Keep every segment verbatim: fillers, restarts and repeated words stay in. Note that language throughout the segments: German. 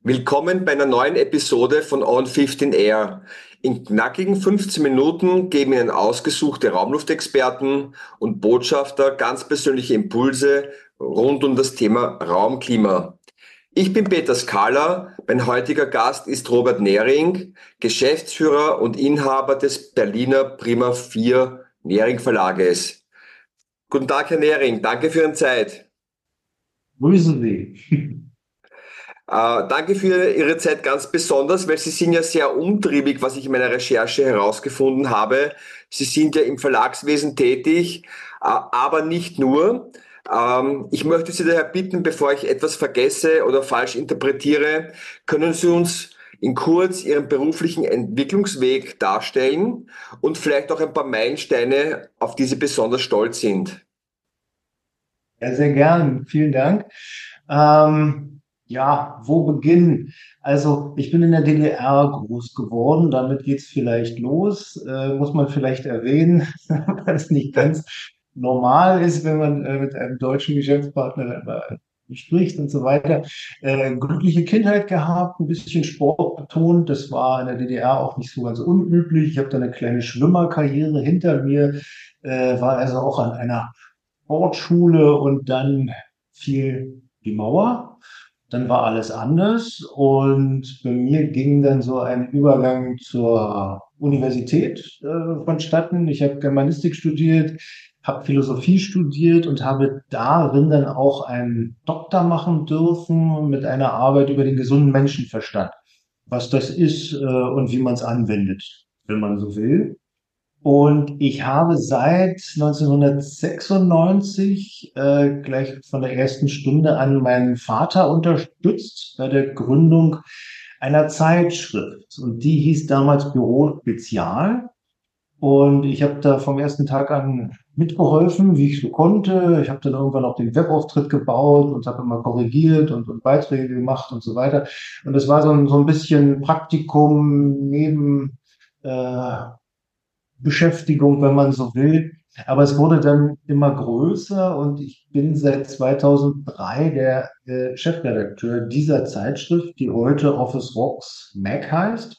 Willkommen bei einer neuen Episode von On fünfzehn Air. In knackigen fünfzehn Minuten geben Ihnen ausgesuchte Raumluftexperten und Botschafter ganz persönliche Impulse rund um das Thema Raumklima. Ich bin Peter Skala, mein heutiger Gast ist Robert Nehring, Geschäftsführer und Inhaber des Berliner Prima vier Nehring Verlages. Guten Tag, Herr Nehring, danke für Ihre Zeit. Grüßen Sie. Äh, danke für Ihre Zeit ganz besonders, weil Sie sind ja sehr umtriebig, was ich in meiner Recherche herausgefunden habe. Sie sind ja im Verlagswesen tätig, äh, aber nicht nur. Ähm, ich möchte Sie daher bitten, bevor ich etwas vergesse oder falsch interpretiere, können Sie uns in kurz Ihren beruflichen Entwicklungsweg darstellen und vielleicht auch ein paar Meilensteine, auf die Sie besonders stolz sind. Ja, sehr gern. Vielen Dank. Ähm, ja, wo beginnen? Also, ich bin in der D D R groß geworden. Damit geht's vielleicht los. Äh, muss man vielleicht erwähnen, weil es nicht ganz normal ist, wenn man äh, mit einem deutschen Geschäftspartner äh, spricht und so weiter. Äh, glückliche Kindheit gehabt, ein bisschen Sport betont. Das war in der D D R auch nicht so ganz unüblich. Ich habe da eine kleine Schwimmerkarriere hinter mir, äh, war also auch an einer Sportschule und dann fiel die Mauer. Dann war alles anders und bei mir ging dann so ein Übergang zur Universität äh, vonstatten. Ich habe Germanistik studiert, habe Philosophie studiert und habe darin dann auch einen Doktor machen dürfen mit einer Arbeit über den gesunden Menschenverstand, was das ist äh, und wie man es anwendet, wenn man so will. Und ich habe seit neunzehnhundertsechsundneunzig äh, gleich von der ersten Stunde an meinen Vater unterstützt bei der Gründung einer Zeitschrift. Und die hieß damals Büro Spezial. Und ich habe da vom ersten Tag an mitgeholfen, wie ich so konnte. Ich habe dann irgendwann auch den Webauftritt gebaut und habe immer korrigiert und, und Beiträge gemacht und so weiter. Und das war so ein, so ein bisschen Praktikum neben äh, Beschäftigung, wenn man so will. Aber es wurde dann immer größer und ich bin seit zweitausenddrei der äh, Chefredakteur dieser Zeitschrift, die heute Office Rocks Mac heißt.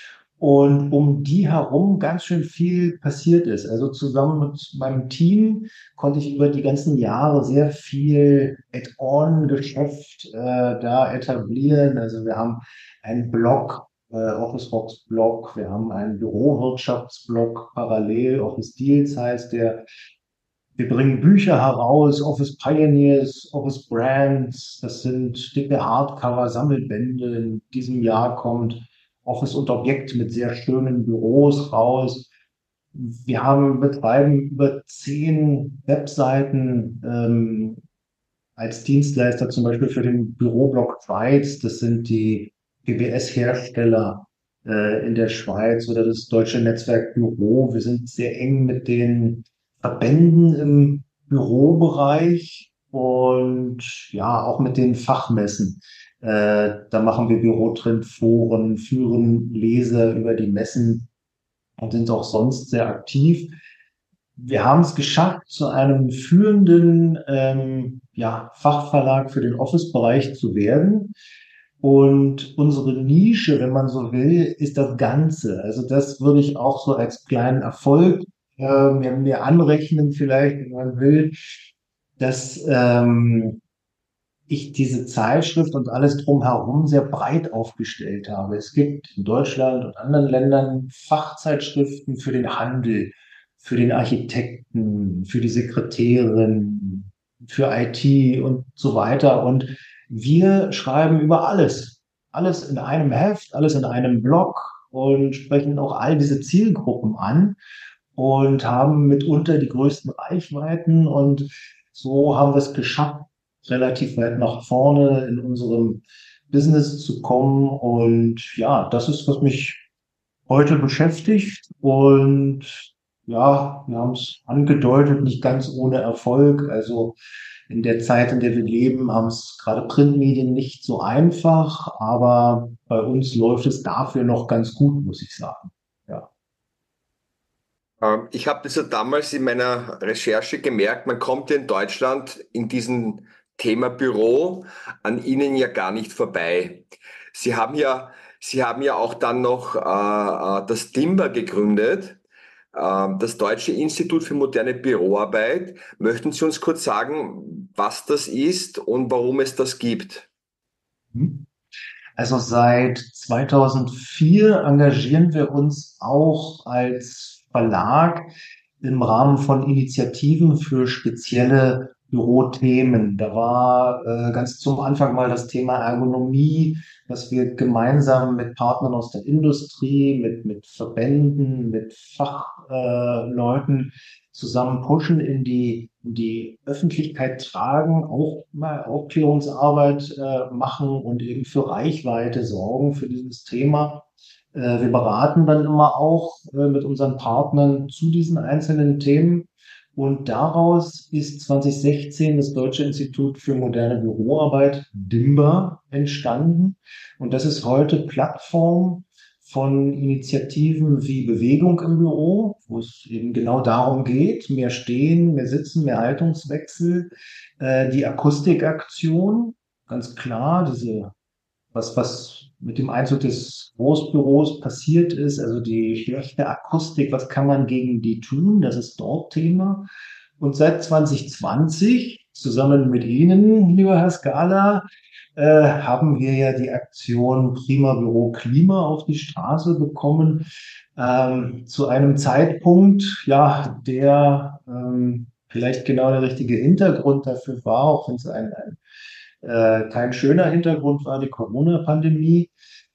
Und um die herum ganz schön viel passiert ist. Also zusammen mit meinem Team konnte ich über die ganzen Jahre sehr viel Add-on-Geschäft äh, da etablieren. Also wir haben einen Blog, äh, Office Rocks Blog, wir haben einen Bürowirtschaftsblog parallel, Office Deals heißt der. Wir bringen Bücher heraus, Office Pioneers, Office Brands, das sind dicke Hardcover, Sammelbände. In diesem Jahr kommt Office und Objekt mit sehr schönen Büros raus. Wir haben betreiben über zehn Webseiten ähm, als Dienstleister, zum Beispiel für den Büroblock Schweiz. Das sind die P B S-Hersteller äh, in der Schweiz oder das Deutsche Netzwerk Büro. Wir sind sehr eng mit den Verbänden im Bürobereich und ja, auch mit den Fachmessen. Äh, da machen wir Bürotrendforen, führen Leser über die Messen und sind auch sonst sehr aktiv. Wir haben es geschafft, zu einem führenden ähm, ja, Fachverlag für den Office-Bereich zu werden. Und unsere Nische, wenn man so will, ist das Ganze. Also das würde ich auch so als kleinen Erfolg äh, mir, mir anrechnen, vielleicht, wenn man will, dass ähm, ich diese Zeitschrift und alles drumherum sehr breit aufgestellt habe. Es gibt in Deutschland und anderen Ländern Fachzeitschriften für den Handel, für den Architekten, für die Sekretärin, für I T und so weiter. Und wir schreiben über alles. Alles in einem Heft, alles in einem Blog und sprechen auch all diese Zielgruppen an und haben mitunter die größten Reichweiten. Und so haben wir es geschafft, relativ weit nach vorne in unserem Business zu kommen. Und ja, das ist, was mich heute beschäftigt. Und ja, wir haben es angedeutet, nicht ganz ohne Erfolg. Also in der Zeit, in der wir leben, haben es gerade Printmedien nicht so einfach, aber bei uns läuft es dafür noch ganz gut, muss ich sagen. Ja. Ähm, Ich habe das ja damals in meiner Recherche gemerkt, man kommt ja in Deutschland in diesem Thema Büro an Ihnen ja gar nicht vorbei. Sie haben ja, Sie haben ja auch dann noch äh, äh, das DIMBA gegründet, äh, das Deutsche Institut für moderne Büroarbeit. Möchten Sie uns kurz sagen, was das ist und warum es das gibt? Mhm. Also seit zweitausendvier engagieren wir uns auch als Verlag im Rahmen von Initiativen für spezielle Bürothemen. Da war äh, ganz zum Anfang mal das Thema Ergonomie, dass wir gemeinsam mit Partnern aus der Industrie, mit, mit Verbänden, mit Fachleuten äh, Leuten zusammen pushen, in die, in die Öffentlichkeit tragen, auch mal Aufklärungsarbeit äh, machen und eben für Reichweite sorgen für dieses Thema. Äh, wir beraten dann immer auch äh, mit unseren Partnern zu diesen einzelnen Themen. Und daraus ist zwanzig sechzehn das Deutsche Institut für moderne Büroarbeit, DIMBA, entstanden. Und das ist heute Plattform von Initiativen wie Bewegung im Büro, wo es eben genau darum geht, mehr Stehen, mehr Sitzen, mehr Haltungswechsel, äh, die Akustikaktion, ganz klar, diese, was, was mit dem Einzug des Großbüros passiert ist, also die schlechte Akustik, was kann man gegen die tun? Das ist dort Thema. Und seit zwanzig zwanzig, zusammen mit Ihnen, lieber Herr Scala, äh, haben wir ja die Aktion Prima Büro Klima auf die Straße bekommen, ähm, zu einem Zeitpunkt, ja, der ähm, vielleicht genau der richtige Hintergrund dafür war, auch wenn es ein, ein äh, kein schöner Hintergrund war, die Corona-Pandemie.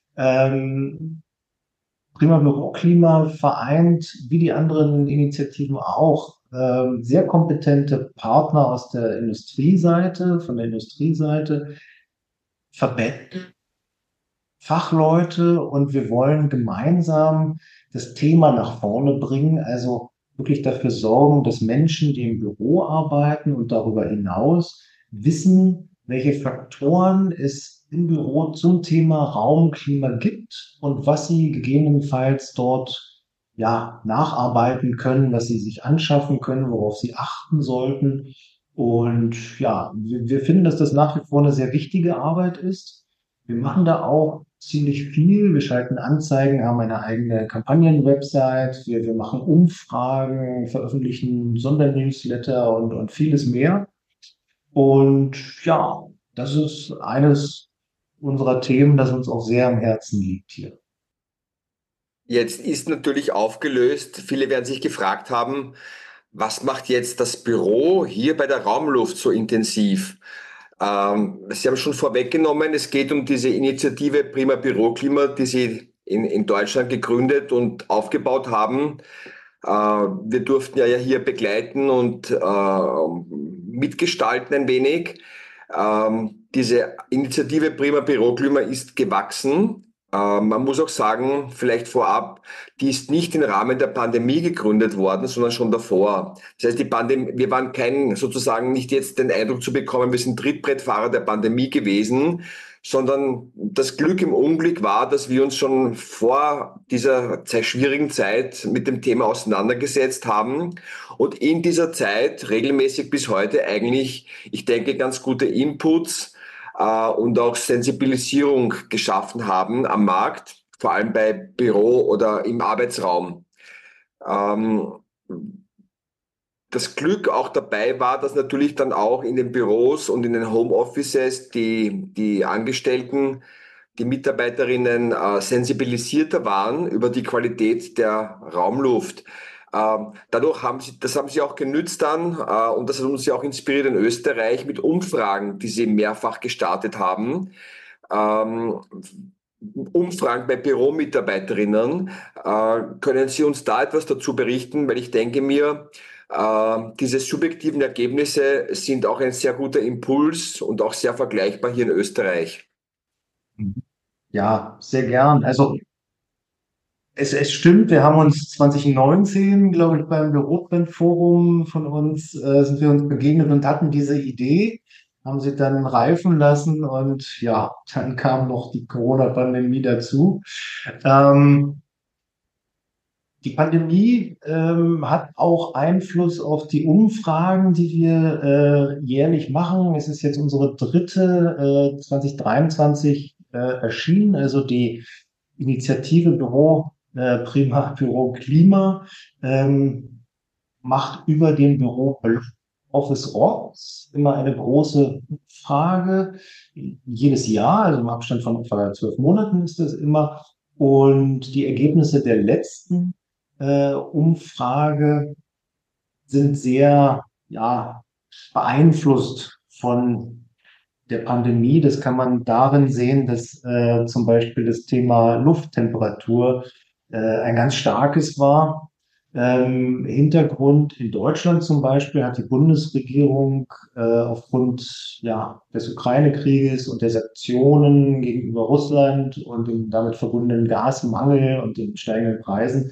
Ähm, Prima Büroklima vereint, wie die anderen Initiativen auch, ähm, sehr kompetente Partner aus der Industrieseite, von der Industrieseite, Verbände, Fachleute, und wir wollen gemeinsam das Thema nach vorne bringen, also wirklich dafür sorgen, dass Menschen, die im Büro arbeiten und darüber hinaus, wissen, welche Faktoren es im Büro zum Thema Raumklima gibt und was sie gegebenenfalls dort ja nacharbeiten können, was sie sich anschaffen können, worauf sie achten sollten. Und ja, wir, wir finden, dass das nach wie vor eine sehr wichtige Arbeit ist. Wir machen da auch ziemlich viel. Wir schalten Anzeigen, haben eine eigene Kampagnen-Website. Wir, wir machen Umfragen, veröffentlichen Sondernewsletter und, und vieles mehr. Und ja, das ist eines unserer Themen, das uns auch sehr am Herzen liegt hier. Jetzt ist natürlich aufgelöst, viele werden sich gefragt haben, was macht jetzt das Büro hier bei der Raumluft so intensiv? Ähm, Sie haben schon vorweggenommen, es geht um diese Initiative Prima Büroklima, die Sie in, in Deutschland gegründet und aufgebaut haben. Äh, wir durften ja hier begleiten und äh, mitgestalten ein wenig. Ähm, diese Initiative Prima Büroklima ist gewachsen. Äh, man muss auch sagen, vielleicht vorab, die ist nicht im Rahmen der Pandemie gegründet worden, sondern schon davor. Das heißt, die Pandemie, wir waren kein, sozusagen nicht jetzt den Eindruck zu bekommen, wir sind Trittbrettfahrer der Pandemie gewesen, sondern das Glück im Unglück war, dass wir uns schon vor dieser sehr schwierigen Zeit mit dem Thema auseinandergesetzt haben und in dieser Zeit regelmäßig bis heute eigentlich, ich denke, ganz gute Inputs äh, und auch Sensibilisierung geschaffen haben am Markt, vor allem bei Büro oder im Arbeitsraum. Ähm, Das Glück auch dabei war, dass natürlich dann auch in den Büros und in den Homeoffices die, die Angestellten, die Mitarbeiterinnen äh, sensibilisierter waren über die Qualität der Raumluft. Ähm, dadurch haben sie, das haben sie auch genützt dann, äh, und das hat uns ja auch inspiriert in Österreich mit Umfragen, die sie mehrfach gestartet haben. Ähm, Umfragen bei Büromitarbeiterinnen. Äh, können Sie uns da etwas dazu berichten? Weil ich denke mir, äh, diese subjektiven Ergebnisse sind auch ein sehr guter Impuls und auch sehr vergleichbar hier in Österreich. Ja, sehr gern. Also es, es stimmt, wir haben uns zwanzig neunzehn, glaube ich, beim Bürotrendforum von uns, äh, sind wir uns begegnet und hatten diese Idee, haben sie dann reifen lassen, und ja, dann kam noch die Corona-Pandemie dazu. Ähm, Die Pandemie ähm, hat auch Einfluss auf die Umfragen, die wir äh, jährlich machen. Es ist jetzt unsere dritte, äh, zwanzig dreiundzwanzig äh, erschienen, also die Initiative Büro, äh, Prima Büro Klima, ähm, macht über den Büro Office Orgs immer eine große Frage, jedes Jahr, also im Abstand von etwa zwölf Monaten ist das immer. Und die Ergebnisse der letzten äh, Umfrage sind sehr, ja, beeinflusst von der Pandemie. Das kann man darin sehen, dass äh, zum Beispiel das Thema Lufttemperatur äh, ein ganz starkes war. Ähm, Hintergrund in Deutschland zum Beispiel hat die Bundesregierung äh, aufgrund ja, des Ukraine-Krieges und der Sanktionen gegenüber Russland und dem damit verbundenen Gasmangel und den steigenden Preisen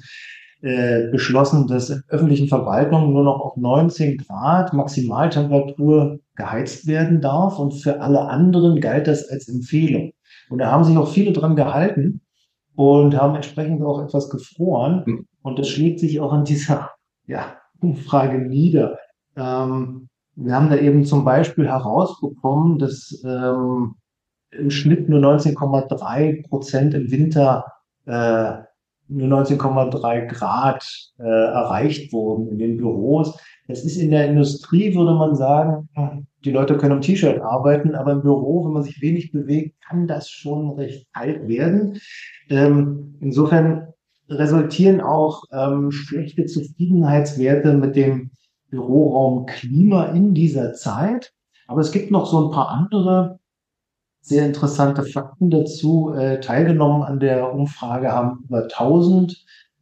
äh, beschlossen, dass in öffentlichen Verwaltungen nur noch auf neunzehn Grad Maximaltemperatur geheizt werden darf und für alle anderen galt das als Empfehlung. Und da haben sich auch viele dran gehalten und haben entsprechend auch etwas gefroren. Und das schlägt sich auch an dieser ja, Umfrage nieder. Ähm, wir haben da eben zum Beispiel herausbekommen, dass ähm, im Schnitt nur neunzehn Komma drei Prozent im Winter äh, nur neunzehn Komma drei Grad äh, erreicht wurden in den Büros. Das ist in der Industrie, würde man sagen, die Leute können im T-Shirt arbeiten, aber im Büro, wenn man sich wenig bewegt, kann das schon recht kalt werden. Ähm, insofern resultieren auch ähm, schlechte Zufriedenheitswerte mit dem Büroraum Klima in dieser Zeit. Aber es gibt noch so ein paar andere sehr interessante Fakten dazu. Äh, teilgenommen an der Umfrage haben über tausend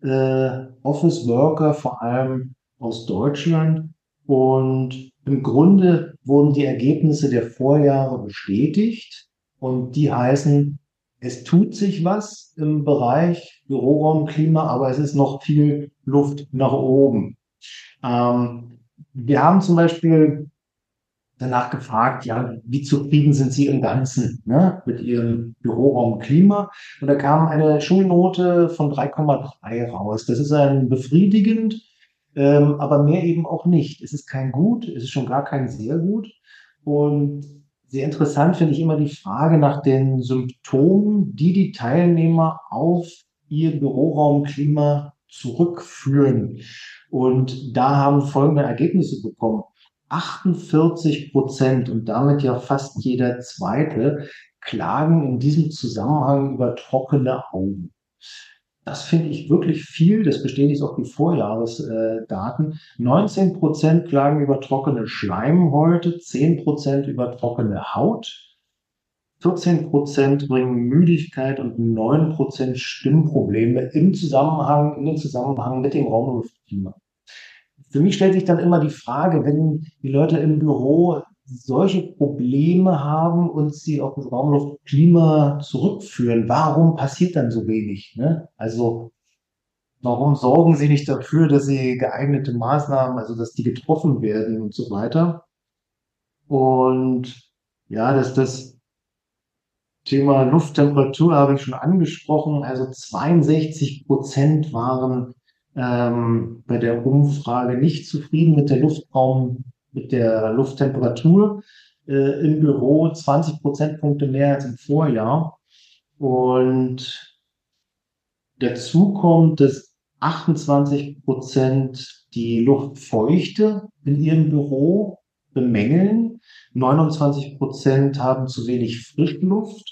äh, Office Worker, vor allem aus Deutschland. Und im Grunde wurden die Ergebnisse der Vorjahre bestätigt. Und die heißen, es tut sich was im Bereich Büroraumklima, aber es ist noch viel Luft nach oben. Ähm, wir haben zum Beispiel danach gefragt, ja, wie zufrieden sind Sie im Ganzen, ne, mit Ihrem Büroraumklima? Und da kam eine Schulnote von drei Komma drei raus. Das ist ein befriedigend, ähm, aber mehr eben auch nicht. Es ist kein Gut, es ist schon gar kein sehr gut. Und sehr interessant finde ich immer die Frage nach den Symptomen, die die Teilnehmer auf ihr Büroraumklima zurückführen. Und da haben folgende Ergebnisse bekommen. achtundvierzig Prozent und damit ja fast jeder Zweite klagen in diesem Zusammenhang über trockene Augen. Das finde ich wirklich viel. Das bestätigt auch die Vorjahresdaten. neunzehn Prozent klagen über trockene Schleimhäute, zehn Prozent über trockene Haut, vierzehn Prozent bringen Müdigkeit und neun Prozent Stimmprobleme im Zusammenhang, in den Zusammenhang mit dem Raumluftklima. Für mich stellt sich dann immer die Frage, wenn die Leute im Büro solche Probleme haben und sie auf das Raumluftklima zurückführen, warum passiert dann so wenig? Ne? Also warum sorgen sie nicht dafür, dass sie geeignete Maßnahmen, also dass die getroffen werden und so weiter? Und ja, dass das Thema Lufttemperatur habe ich schon angesprochen. Also zweiundsechzig Prozent waren ähm, bei der Umfrage nicht zufrieden mit der Luftraum, mit der Lufttemperatur äh, im Büro, zwanzig Prozentpunkte mehr als im Vorjahr. Und dazu kommt, dass achtundzwanzig Prozent die Luftfeuchte in ihrem Büro bemängeln. neunundzwanzig Prozent haben zu wenig Frischluft.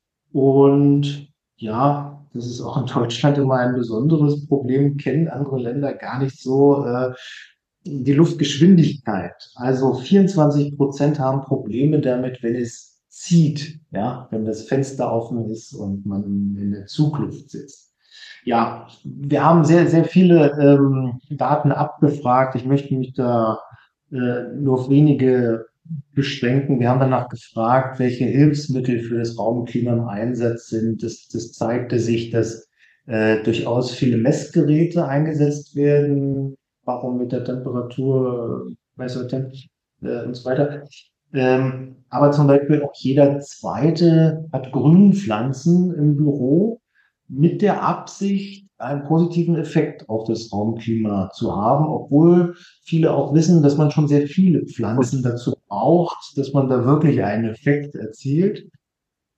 Und ja, das ist auch in Deutschland immer ein besonderes Problem, kennen andere Länder gar nicht so, äh, die Luftgeschwindigkeit. Also vierundzwanzig Prozent haben Probleme damit, wenn es zieht, ja, wenn das Fenster offen ist und man in der Zugluft sitzt. Ja, wir haben sehr, sehr viele ähm, Daten abgefragt. Ich möchte mich da äh, nur auf wenige beschränken. Wir haben danach gefragt, welche Hilfsmittel für das Raumklima im Einsatz sind. Das, das zeigte sich, dass äh, durchaus viele Messgeräte eingesetzt werden, Barometer, Temperatur, Messer, äh, und so weiter. Ähm, aber zum Beispiel auch jeder Zweite hat Grünpflanzen im Büro mit der Absicht, einen positiven Effekt auf das Raumklima zu haben, obwohl viele auch wissen, dass man schon sehr viele Pflanzen dazu braucht, dass man da wirklich einen Effekt erzielt.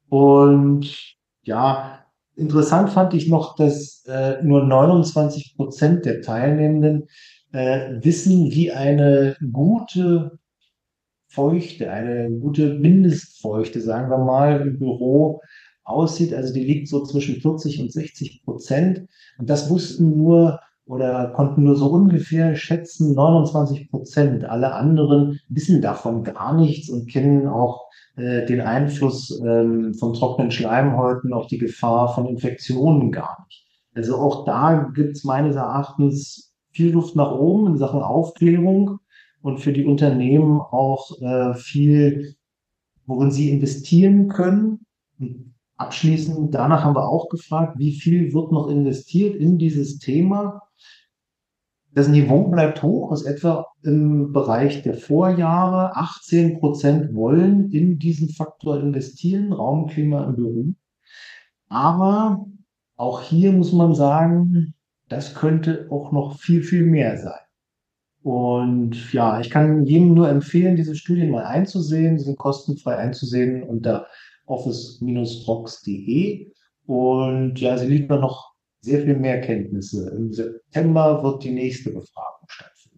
Und ja, interessant fand ich noch, dass äh, nur neunundzwanzig Prozent der Teilnehmenden äh, wissen, wie eine gute Feuchte, eine gute Mindestfeuchte, sagen wir mal, im Büro aussieht. Also die liegt so zwischen vierzig und sechzig Prozent. Und das wussten nur oder konnten nur so ungefähr schätzen neunundzwanzig Prozent. Alle anderen wissen davon gar nichts und kennen auch äh, den Einfluss ähm, von trockenen Schleimhäuten auf die Gefahr von Infektionen gar nicht. Also auch da gibt es meines Erachtens viel Luft nach oben in Sachen Aufklärung und für die Unternehmen auch äh, viel, worin sie investieren können. Und abschließend, danach haben wir auch gefragt, wie viel wird noch investiert in dieses Thema. Das Niveau bleibt hoch, ist etwa im Bereich der Vorjahre. achtzehn Prozent wollen in diesen Faktor investieren, Raumklima im Büro. Aber auch hier muss man sagen, das könnte auch noch viel, viel mehr sein. Und ja, ich kann jedem nur empfehlen, diese Studien mal einzusehen. Sie sind kostenfrei einzusehen unter office Bindestrich rocks Punkt de. Und ja, sie liefern noch sehr viel mehr Kenntnisse. Im September wird die nächste Befragung stattfinden.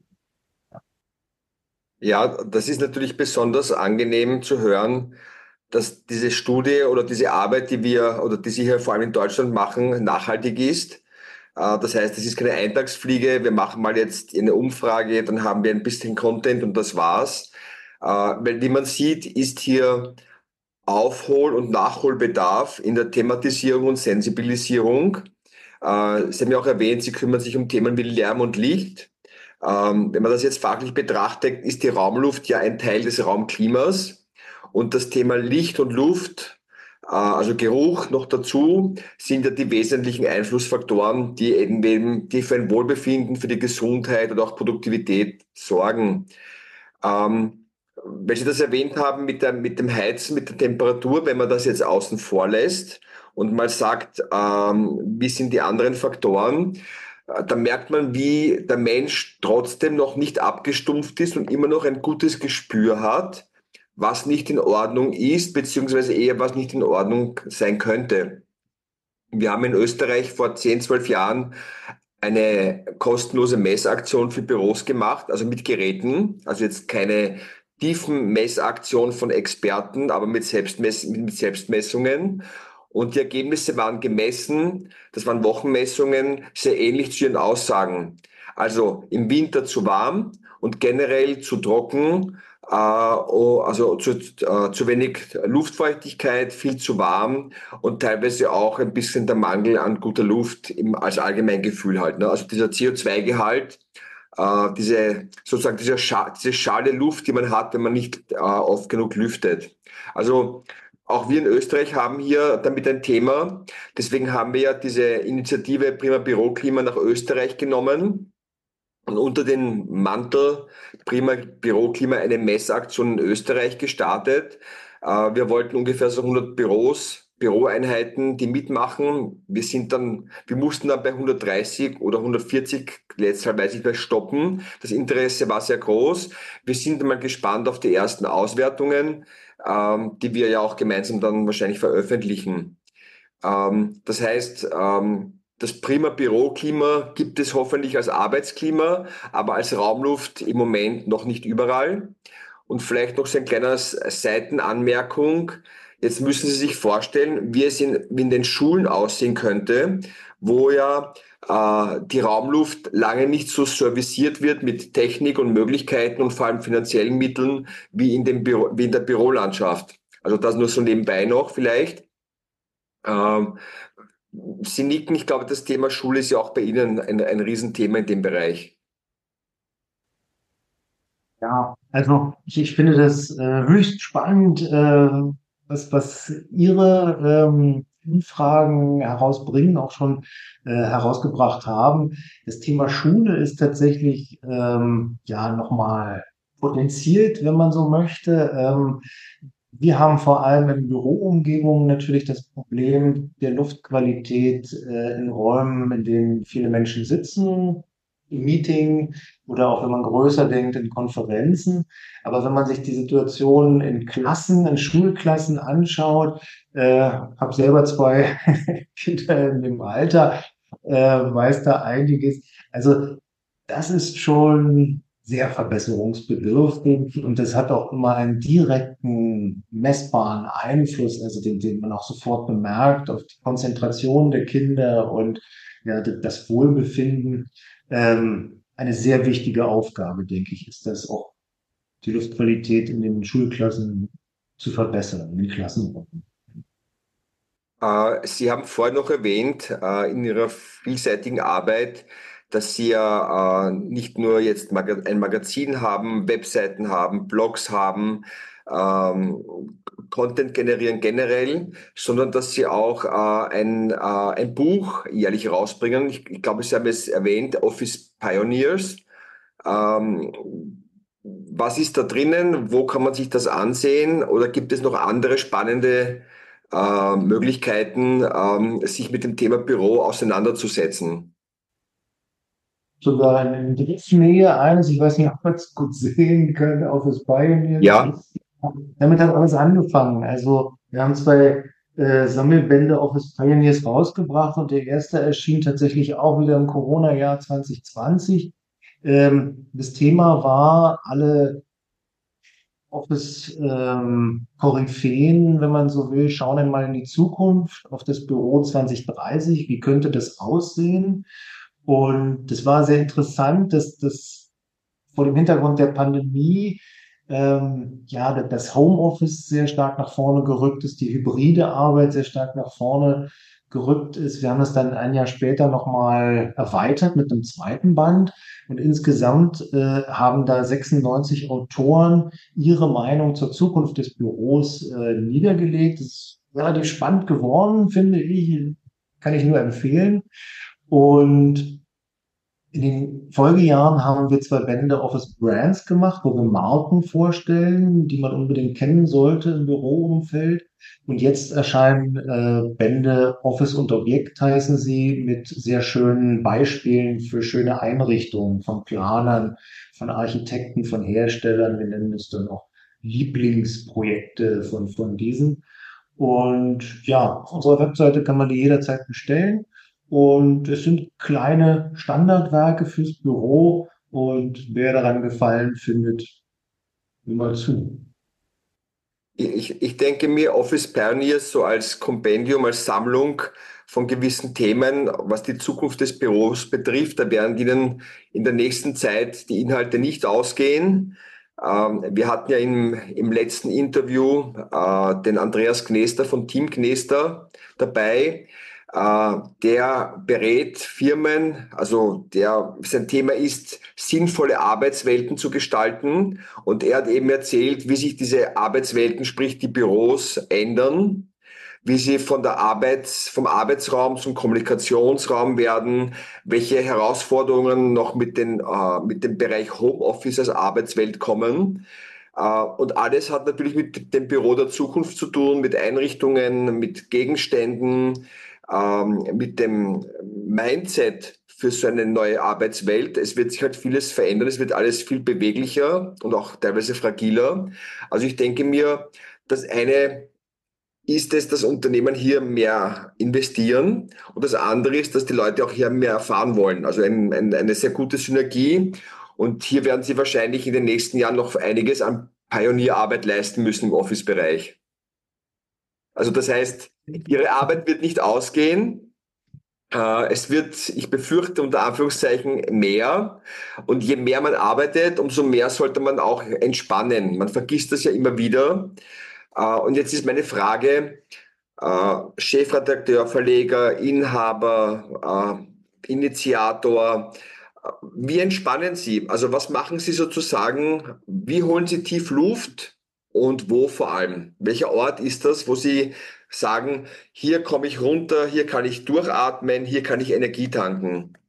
Ja, das ist natürlich besonders angenehm zu hören, dass diese Studie oder diese Arbeit, die wir oder die Sie hier vor allem in Deutschland machen, nachhaltig ist. Äh, Das heißt, es ist keine Eintagsfliege. Wir machen mal jetzt eine Umfrage, dann haben wir ein bisschen Content und das war's. Äh, Weil wie man sieht, ist hier Aufhol- und Nachholbedarf in der Thematisierung und Sensibilisierung. Äh, Sie haben ja auch erwähnt, Sie kümmern sich um Themen wie Lärm und Licht. Ähm, wenn man das jetzt fachlich betrachtet, ist die Raumluft ja ein Teil des Raumklimas. Und das Thema Licht und Luft, äh, also Geruch noch dazu, sind ja die wesentlichen Einflussfaktoren, die eben, die für ein Wohlbefinden, für die Gesundheit oder auch Produktivität sorgen. Ähm, Weil Sie das erwähnt haben mit der, mit dem Heizen, mit der Temperatur, wenn man das jetzt außen vor lässt und mal sagt, ähm, wie sind die anderen Faktoren, äh, da merkt man, wie der Mensch trotzdem noch nicht abgestumpft ist und immer noch ein gutes Gespür hat, was nicht in Ordnung ist, beziehungsweise eher was nicht in Ordnung sein könnte. Wir haben in Österreich vor zehn, zwölf Jahren eine kostenlose Messaktion für Büros gemacht, also mit Geräten, also jetzt keine tiefen Messaktion von Experten, aber mit, Selbstmess mit Selbstmessungen. Und die Ergebnisse waren gemessen, das waren Wochenmessungen, sehr ähnlich zu ihren Aussagen. Also im Winter zu warm und generell zu trocken, äh, oh, also zu, äh, zu wenig Luftfeuchtigkeit, viel zu warm und teilweise auch ein bisschen der Mangel an guter Luft im, als Allgemeingefühl halt. Ne? Also dieser C O zwei Gehalt, äh, diese sozusagen diese, Scha diese schale Luft, die man hat, wenn man nicht äh, oft genug lüftet. Also auch wir in Österreich haben hier damit ein Thema. Deswegen haben wir ja diese Initiative Prima Büroklima nach Österreich genommen und unter den Mantel Prima Büroklima eine Messaktion in Österreich gestartet. Äh, Wir wollten ungefähr so hundert Büros, Büroeinheiten, die mitmachen. Wir sind dann, wir mussten dann bei hundertdreißig oder hundertvierzig, letztlich weiß ich nicht, stoppen. Das Interesse war sehr groß. Wir sind mal gespannt auf die ersten Auswertungen, ähm, die wir ja auch gemeinsam dann wahrscheinlich veröffentlichen. Ähm, das heißt, ähm, das prima Büroklima gibt es hoffentlich als Arbeitsklima, aber als Raumluft im Moment noch nicht überall. Und vielleicht noch so ein kleiner Seitenanmerkung. Jetzt müssen Sie sich vorstellen, wie es in, wie in den Schulen aussehen könnte, wo ja äh, die Raumluft lange nicht so serviciert wird mit Technik und Möglichkeiten und vor allem finanziellen Mitteln wie in, dem Büro, wie in der Bürolandschaft. Also das nur so nebenbei noch vielleicht. Ähm, Sie nicken, ich glaube, das Thema Schule ist ja auch bei Ihnen ein, ein Riesenthema in dem Bereich. Ja, also ich, ich finde das äh, höchst spannend, äh, was, was Ihre ähm, Umfragen herausbringen, auch schon äh, herausgebracht haben. Das Thema Schule ist tatsächlich ähm, ja nochmal potenziert, wenn man so möchte. Ähm, wir haben vor allem in Büroumgebungen natürlich das Problem der Luftqualität äh, in Räumen, in denen viele Menschen sitzen. im Meeting oder auch wenn man größer denkt, in Konferenzen. Aber wenn man sich die Situation in Klassen, in Schulklassen anschaut, äh, habe selber zwei Kinder in dem Alter, äh, weiß da einiges. Also das ist schon sehr verbesserungsbedürftig und das hat auch immer einen direkten, messbaren Einfluss, also den, den man auch sofort bemerkt auf die Konzentration der Kinder und ja, das Wohlbefinden. Ähm, eine sehr wichtige Aufgabe, denke ich, ist das auch die Luftqualität in den Schulklassen zu verbessern, in den Klassenräumen. Äh, Sie haben vorhin noch erwähnt, äh, in Ihrer vielseitigen Arbeit, dass Sie ja äh, nicht nur jetzt Maga ein Magazin haben, Webseiten haben, Blogs haben, ähm, Content generieren generell, sondern dass Sie auch äh, ein, äh, ein Buch jährlich rausbringen. Ich, ich glaube, Sie haben es erwähnt, Office Pioneers. Ähm, Was ist da drinnen? Wo kann man sich das ansehen? Oder gibt es noch andere spannende äh, Möglichkeiten, ähm, sich mit dem Thema Büro auseinanderzusetzen? Sogar in Begriffsnähe eines, ich weiß nicht, ob man es gut sehen könnte, Office Pioneers. Ja, Damit hat alles angefangen. Also wir haben zwei äh, Sammelbände Office Pioneers rausgebracht und der erste erschien tatsächlich auch wieder im Corona-Jahr zwanzig zwanzig. Ähm, das Thema war alle Office-Koryphäen, wenn man so will, schauen einmal in die Zukunft, auf das Büro zwanzig dreißig. Wie könnte das aussehen? Und das war sehr interessant, dass das vor dem Hintergrund der Pandemie ähm, ja das Homeoffice sehr stark nach vorne gerückt ist, die hybride Arbeit sehr stark nach vorne gerückt ist. Wir haben das dann ein Jahr später nochmal erweitert mit einem zweiten Band und insgesamt äh, haben da sechsundneunzig Autoren ihre Meinung zur Zukunft des Büros äh, niedergelegt. Das ist relativ spannend geworden, finde ich, kann ich nur empfehlen. Und in den Folgejahren haben wir zwei Bände Office Brands gemacht, wo wir Marken vorstellen, die man unbedingt kennen sollte im Büroumfeld. Und jetzt erscheinen äh, Bände Office und Objekt heißen sie mit sehr schönen Beispielen für schöne Einrichtungen von Planern, von Architekten, von Herstellern. Wir nennen es dann auch Lieblingsprojekte von, von diesen. Und ja, auf unserer Webseite kann man die jederzeit bestellen. Und es sind kleine Standardwerke fürs Büro. Und wer daran gefallen findet, immer zu. ich, ich denke mir, Office Pioneers so als Kompendium, als Sammlung von gewissen Themen, was die Zukunft des Büros betrifft, da werden Ihnen in der nächsten Zeit die Inhalte nicht ausgehen. Ähm, wir hatten ja im, im letzten Interview äh, den Andreas Gnester von Team Gnester dabei. Äh, der berät Firmen, also der, sein Thema ist, sinnvolle Arbeitswelten zu gestalten. Und er hat eben erzählt, wie sich diese Arbeitswelten, sprich die Büros, ändern, wie sie von der Arbeits, vom Arbeitsraum zum Kommunikationsraum werden, welche Herausforderungen noch mit, den, äh, mit dem Bereich Homeoffice als Arbeitswelt kommen. Äh, und alles hat natürlich mit dem Büro der Zukunft zu tun, mit Einrichtungen, mit Gegenständen, ähm, mit dem Mindset für so eine neue Arbeitswelt. Es wird sich halt vieles verändern, es wird alles viel beweglicher und auch teilweise fragiler. Also ich denke mir, das eine ist es, dass Unternehmen hier mehr investieren und das andere ist, dass die Leute auch hier mehr erfahren wollen. Also ein, ein, eine sehr gute Synergie und hier werden sie wahrscheinlich in den nächsten Jahren noch einiges an Pionierarbeit leisten müssen im Office-Bereich. Also das heißt, ihre Arbeit wird nicht ausgehen. Äh, Es wird, ich befürchte, unter Anführungszeichen mehr. Und je mehr man arbeitet, umso mehr sollte man auch entspannen. Man vergisst das ja immer wieder. Äh, Und jetzt ist meine Frage, äh, Chefredakteur, Verleger, Inhaber, äh, Initiator, äh, wie entspannen Sie? Also was machen Sie sozusagen? Wie holen Sie tief Luft und wo vor allem? Welcher Ort ist das, wo Sie sagen, hier komme ich runter, hier kann ich durchatmen, hier kann ich Energie tanken?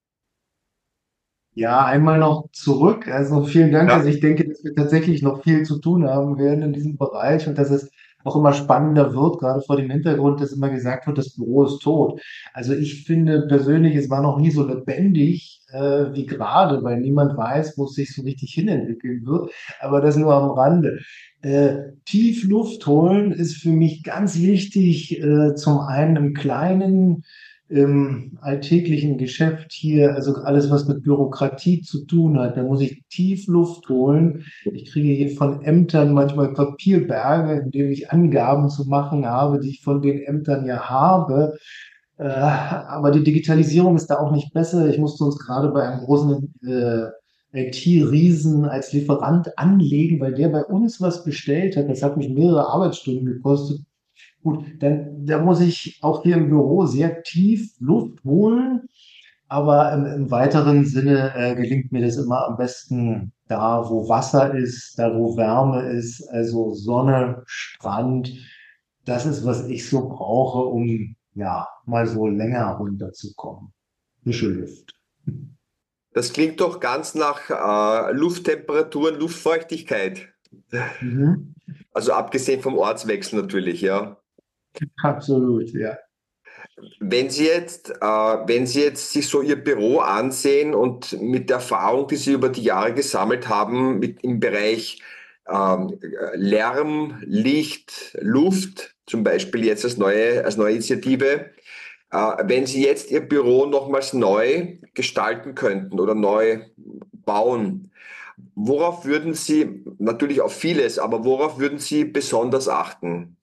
Ja, einmal noch zurück. Also vielen Dank. Also Ja, ich denke, dass wir tatsächlich noch viel zu tun haben werden in diesem Bereich und dass es auch immer spannender wird, gerade vor dem Hintergrund, dass immer gesagt wird, das Büro ist tot. Also ich finde persönlich, es war noch nie so lebendig äh, wie gerade, weil niemand weiß, wo es sich so richtig hinentwickeln wird. Aber das nur am Rande. Äh, tief Luft holen ist für mich ganz wichtig, äh, zum einen im Kleinen, im alltäglichen Geschäft hier, also alles, was mit Bürokratie zu tun hat, da muss ich tief Luft holen. Ich kriege hier von Ämtern manchmal Papierberge, in denen ich Angaben zu machen habe, die ich von den Ämtern ja habe. Äh, aber die Digitalisierung ist da auch nicht besser. Ich musste uns gerade bei einem großen äh, I T-Riesen als Lieferant anlegen, weil der bei uns was bestellt hat. Das hat mich mehrere Arbeitsstunden gekostet. Gut, dann da muss ich auch hier im Büro sehr tief Luft holen, aber im, im weiteren Sinne äh, gelingt mir das immer am besten da, wo Wasser ist, da, wo Wärme ist, also Sonne, Strand. Das ist, was ich so brauche, um ja mal so länger runterzukommen. Frische Luft. Das klingt doch ganz nach äh, Lufttemperatur und Luftfeuchtigkeit. Mhm. Also abgesehen vom Ortswechsel natürlich, ja. Absolut, ja. Wenn Sie jetzt, äh, wenn Sie jetzt sich so Ihr Büro ansehen und mit der Erfahrung, die Sie über die Jahre gesammelt haben, mit im Bereich ähm, Lärm, Licht, Luft, zum Beispiel jetzt als neue, als neue Initiative, äh, wenn Sie jetzt Ihr Büro nochmals neu gestalten könnten oder neu bauen, worauf würden Sie, natürlich auf vieles, aber worauf würden Sie besonders achten?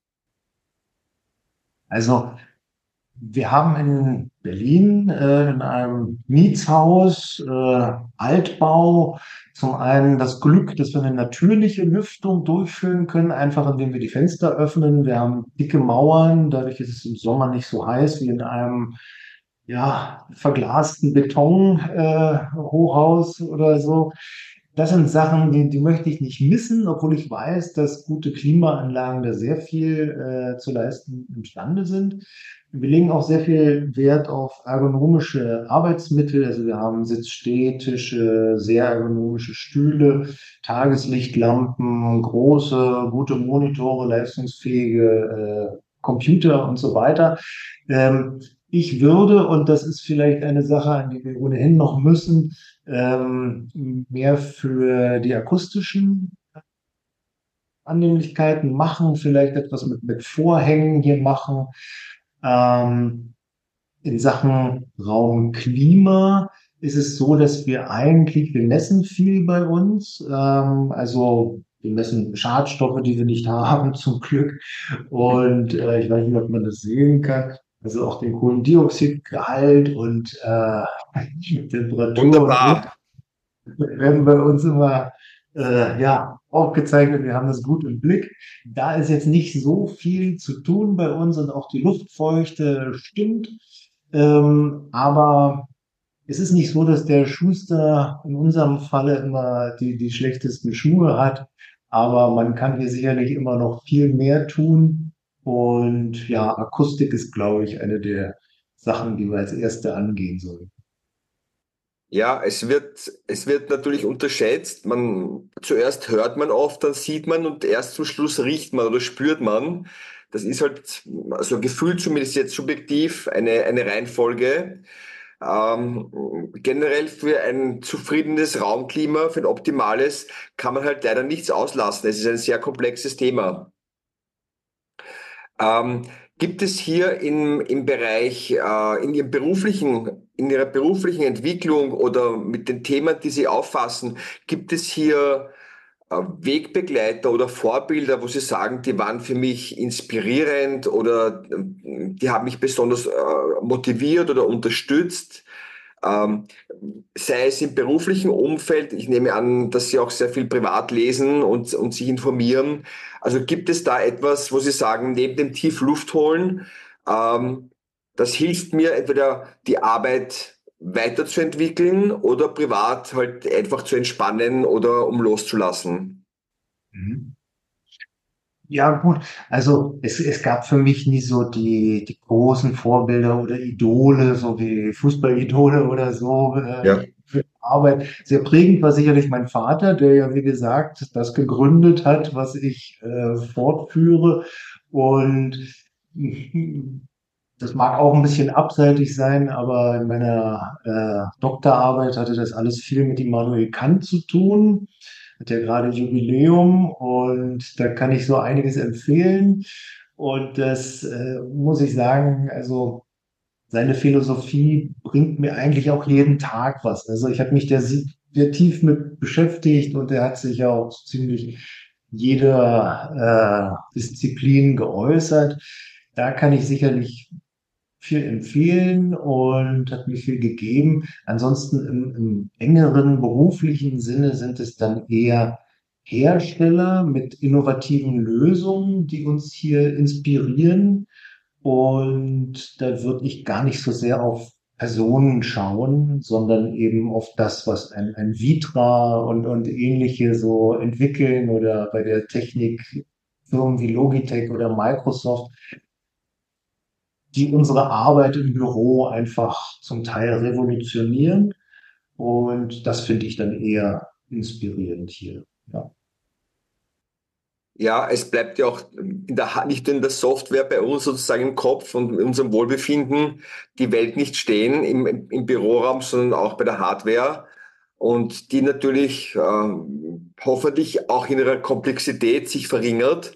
Also wir haben in Berlin äh, in einem Mietshaus, äh, Altbau, zum einen das Glück, dass wir eine natürliche Lüftung durchführen können, einfach indem wir die Fenster öffnen. Wir haben dicke Mauern, dadurch ist es im Sommer nicht so heiß wie in einem ja, verglasten Beton, äh, Hochhaus oder so. Das sind Sachen, die, die möchte ich nicht missen, obwohl ich weiß, dass gute Klimaanlagen da sehr viel äh, zu leisten imstande sind. Wir legen auch sehr viel Wert auf ergonomische Arbeitsmittel. Also wir haben Sitzstehtische, sehr ergonomische Stühle, Tageslichtlampen, große, gute Monitore, leistungsfähige äh, Computer und so weiter. Ähm, ich würde, und das ist vielleicht eine Sache, an die wir ohnehin noch müssen, ähm, mehr für die akustischen Annehmlichkeiten machen, vielleicht etwas mit, mit Vorhängen hier machen. Ähm, in Sachen Raumklima ist es so, dass wir eigentlich, wir messen viel bei uns, ähm, also wir messen Schadstoffe, die wir nicht haben, zum Glück. Und äh, ich weiß nicht, ob man das sehen kann. Also auch den Kohlendioxidgehalt und äh, Temperatur und so Wunderbar. werden bei uns immer äh, ja, aufgezeichnet. Wir haben das gut im Blick. Da ist jetzt nicht so viel zu tun bei uns und auch die Luftfeuchte stimmt. Ähm, aber es ist nicht so, dass der Schuster in unserem Falle immer die, die schlechtesten Schuhe hat. Aber man kann hier sicherlich immer noch viel mehr tun. Und ja, Akustik ist, glaube ich, eine der Sachen, die wir als erste angehen sollen. Ja, es wird, es wird natürlich unterschätzt. Man, zuerst hört man oft, dann sieht man und erst zum Schluss riecht man oder spürt man. Das ist halt, also gefühlt zumindest jetzt subjektiv, eine, eine Reihenfolge. Ähm, generell für ein zufriedenes Raumklima, für ein optimales, kann man halt leider nichts auslassen. Es ist ein sehr komplexes Thema. Ähm, gibt es hier im, im Bereich, äh, in Ihrem beruflichen, in Ihrer beruflichen Entwicklung oder mit den Themen, die Sie auffassen, gibt es hier äh, Wegbegleiter oder Vorbilder, wo Sie sagen, die waren für mich inspirierend oder äh, die haben mich besonders äh, motiviert oder unterstützt? Ähm, sei es im beruflichen Umfeld, ich nehme an, dass Sie auch sehr viel privat lesen und, und sich informieren. Also gibt es da etwas, wo Sie sagen, neben dem tief Luft holen, ähm, das hilft mir, entweder die Arbeit weiterzuentwickeln oder privat halt einfach zu entspannen oder um loszulassen? Mhm. Ja, gut. Also es, es gab für mich nie so die, die großen Vorbilder oder Idole, so wie Fußballidole oder so. Äh, Ja. Arbeit. Sehr prägend war sicherlich mein Vater, der ja, wie gesagt, das gegründet hat, was ich äh, fortführe. Und das mag auch ein bisschen abseitig sein, aber in meiner äh, Doktorarbeit hatte das alles viel mit Immanuel Kant zu tun. Hat ja gerade Jubiläum und da kann ich so einiges empfehlen. Und das äh, muss ich sagen, also seine Philosophie bringt mir eigentlich auch jeden Tag was. Also ich habe mich da sehr tief mit beschäftigt und er hat sich ja auch so ziemlich jeder äh, Disziplin geäußert. Da kann ich sicherlich viel empfehlen und hat mir viel gegeben. Ansonsten im, im engeren beruflichen Sinne sind es dann eher Hersteller mit innovativen Lösungen, die uns hier inspirieren. Und da würde ich gar nicht so sehr auf Personen schauen, sondern eben auf das, was ein, ein Vitra und, und ähnliche so entwickeln oder bei der Technik Firmen wie Logitech oder Microsoft, die unsere Arbeit im Büro einfach zum Teil revolutionieren. Und das finde ich dann eher inspirierend hier. Ja. Ja, es bleibt ja auch in der, Ha- nicht in der Software bei uns sozusagen im Kopf und in unserem Wohlbefinden die Welt nicht stehen im, im Büroraum, sondern auch bei der Hardware. Und die natürlich ähm, hoffentlich auch in ihrer Komplexität sich verringert.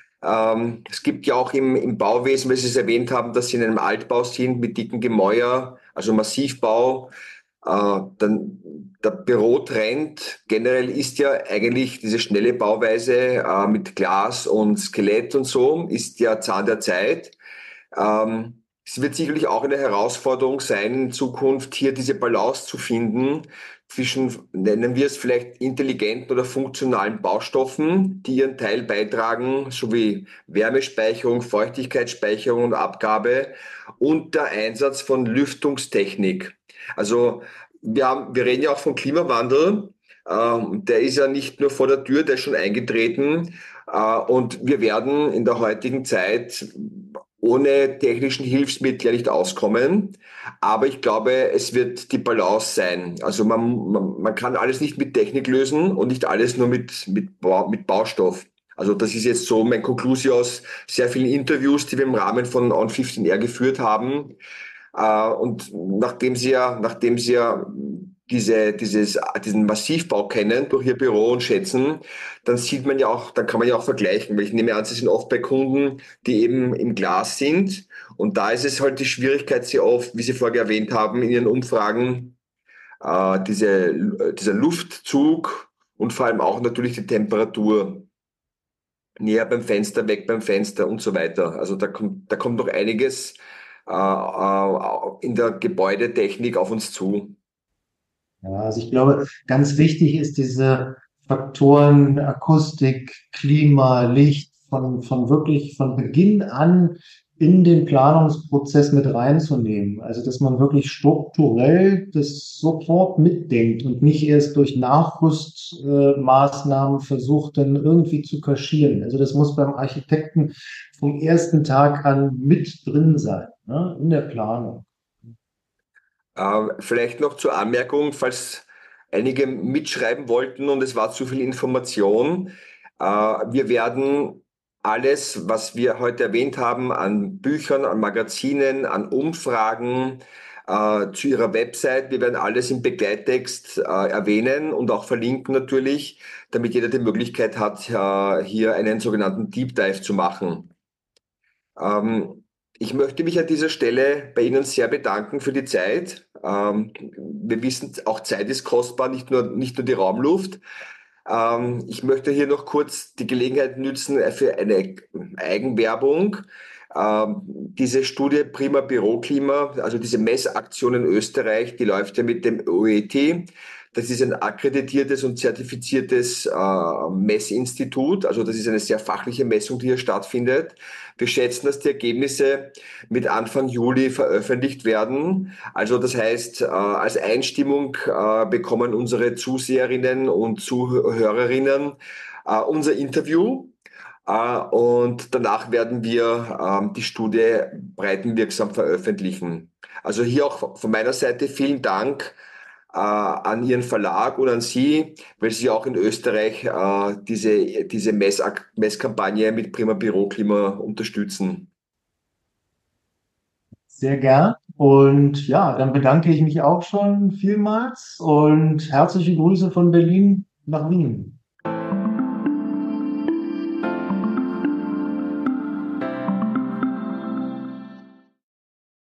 Ähm, es gibt ja auch im, im Bauwesen, weil Sie es erwähnt haben, dass Sie in einem Altbau sind mit dicken Gemäuer, also Massivbau. Äh, dann der Bürotrend generell ist ja eigentlich diese schnelle Bauweise äh, mit Glas und Skelett und so, ist ja Zahn der Zeit. Ähm, es wird sicherlich auch eine Herausforderung sein, in Zukunft hier diese Balance zu finden zwischen, nennen wir es vielleicht, intelligenten oder funktionalen Baustoffen, die ihren Teil beitragen, sowie Wärmespeicherung, Feuchtigkeitsspeicherung und Abgabe und der Einsatz von Lüftungstechnik. Also wir haben, wir reden ja auch vom Klimawandel. Ähm, der ist ja nicht nur vor der Tür, der ist schon eingetreten. Äh, und wir werden in der heutigen Zeit ohne technischen Hilfsmittel ja nicht auskommen. Aber ich glaube, es wird die Balance sein. Also man, man, man kann alles nicht mit Technik lösen und nicht alles nur mit, mit, Bau, mit Baustoff. Also das ist jetzt so mein Konklusio aus sehr vielen Interviews, die wir im Rahmen von On fünfzehn R geführt haben. Äh, und nachdem Sie ja, nachdem Sie ja diese, dieses, diesen Massivbau kennen durch Ihr Büro und schätzen, dann sieht man ja auch, dann kann man ja auch vergleichen, weil ich nehme an, Sie sind oft bei Kunden, die eben im Glas sind. Und da ist es halt die Schwierigkeit sehr oft, wie Sie vorher erwähnt haben, in Ihren Umfragen, äh, diese, dieser Luftzug und vor allem auch natürlich die Temperatur. Näher beim Fenster, weg beim Fenster und so weiter. Also da kommt, da kommt noch einiges äh, äh, in der Gebäudetechnik auf uns zu. Ja, also ich glaube, ganz wichtig ist diese Faktoren Akustik, Klima, Licht von, von wirklich von Beginn an in den Planungsprozess mit reinzunehmen. Also, dass man wirklich strukturell das sofort mitdenkt und nicht erst durch Nachrüstmaßnahmen versucht, dann irgendwie zu kaschieren. Also, das muss beim Architekten vom ersten Tag an mit drin sein, ne, in der Planung. Äh, vielleicht noch zur Anmerkung, falls einige mitschreiben wollten und es war zu viel Information. Äh, wir werden alles, was wir heute erwähnt haben, an Büchern, an Magazinen, an Umfragen, äh, zu Ihrer Website, wir werden alles im Begleittext äh, erwähnen und auch verlinken natürlich, damit jeder die Möglichkeit hat, äh, hier einen sogenannten Deep Dive zu machen. Ähm, Ich möchte mich an dieser Stelle bei Ihnen sehr bedanken für die Zeit. Ähm, wir wissen, auch Zeit ist kostbar, nicht nur, nicht nur die Raumluft. Ähm, ich möchte hier noch kurz die Gelegenheit nützen für eine Eigenwerbung. Ähm, diese Studie Prima Büroklima, also diese Messaktion in Österreich, die läuft ja mit dem O E T. Das ist ein akkreditiertes und zertifiziertes äh, Messinstitut. Also das ist eine sehr fachliche Messung, die hier stattfindet. Wir schätzen, dass die Ergebnisse mit Anfang Juli veröffentlicht werden. Also das heißt, äh, als Einstimmung äh, bekommen unsere Zuseherinnen und Zuhörerinnen äh, unser Interview. Äh, und danach werden wir ähm, die Studie breitenwirksam veröffentlichen. Also hier auch von meiner Seite vielen Dank äh, an Ihren Verlag und an Sie, weil Sie auch in Österreich äh, diese, diese Mess Messkampagne mit Prima Büroklima unterstützen. Sehr gern. Und ja, dann bedanke ich mich auch schon vielmals und herzliche Grüße von Berlin nach Wien.